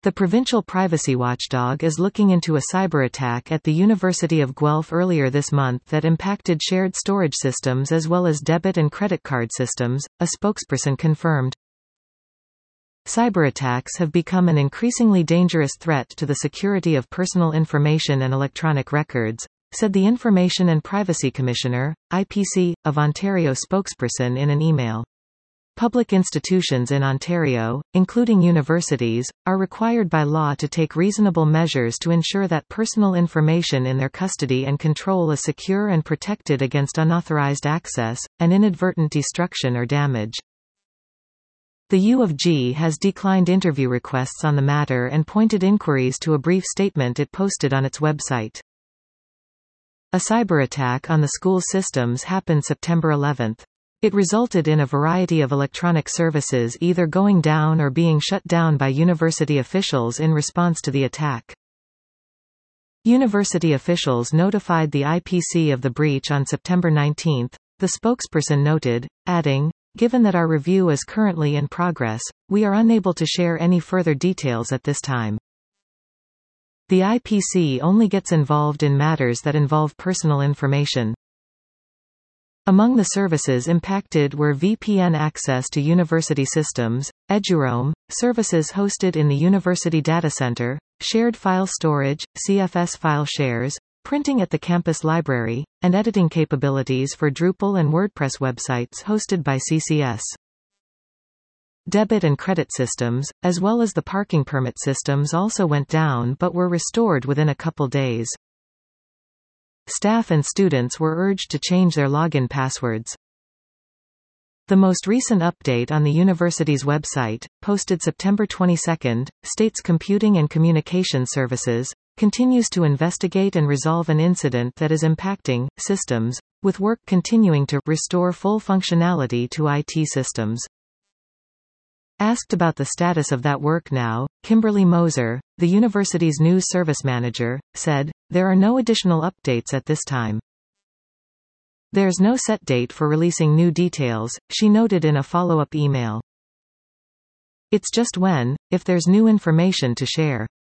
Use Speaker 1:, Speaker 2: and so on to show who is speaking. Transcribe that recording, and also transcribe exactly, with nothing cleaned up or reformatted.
Speaker 1: The provincial privacy watchdog is looking into a cyber attack at the University of Guelph earlier this month that impacted shared storage systems as well as debit and credit card systems, a spokesperson confirmed. Cyberattacks have become an increasingly dangerous threat to the security of personal information and electronic records, said the Information and Privacy Commissioner, I P C, of Ontario spokesperson in an email. Public institutions in Ontario, including universities, are required by law to take reasonable measures to ensure that personal information in their custody and control is secure and protected against unauthorized access, and inadvertent destruction or damage. The U of G has declined interview requests on the matter and pointed inquiries to a brief statement it posted on its website. A cyber attack on the school systems happened September eleventh. It resulted in a variety of electronic services either going down or being shut down by university officials in response to the attack. University officials notified the I P C of the breach on September nineteenth, the spokesperson noted, adding, "Given that our review is currently in progress, we are unable to share any further details at this time." The I P C only gets involved in matters that involve personal information. Among the services impacted were V P N access to university systems, Eduroam, services hosted in the university data center, shared file storage, C F S file shares, printing at the campus library, and editing capabilities for Drupal and WordPress websites hosted by C C S. Debit and credit systems, as well as the parking permit systems also went down but were restored within a couple days. Staff and students were urged to change their login passwords. The most recent update on the university's website, posted September twenty-second, states Computing and Communication Services continues to investigate and resolve an incident that is impacting systems, with work continuing to restore full functionality to I T systems. Asked about the status of that work now, Kimberly Moser, the university's news service manager, said, "There are no additional updates at this time." There's no set date for releasing new details, she noted in a follow-up email. It's just when, if there's new information to share.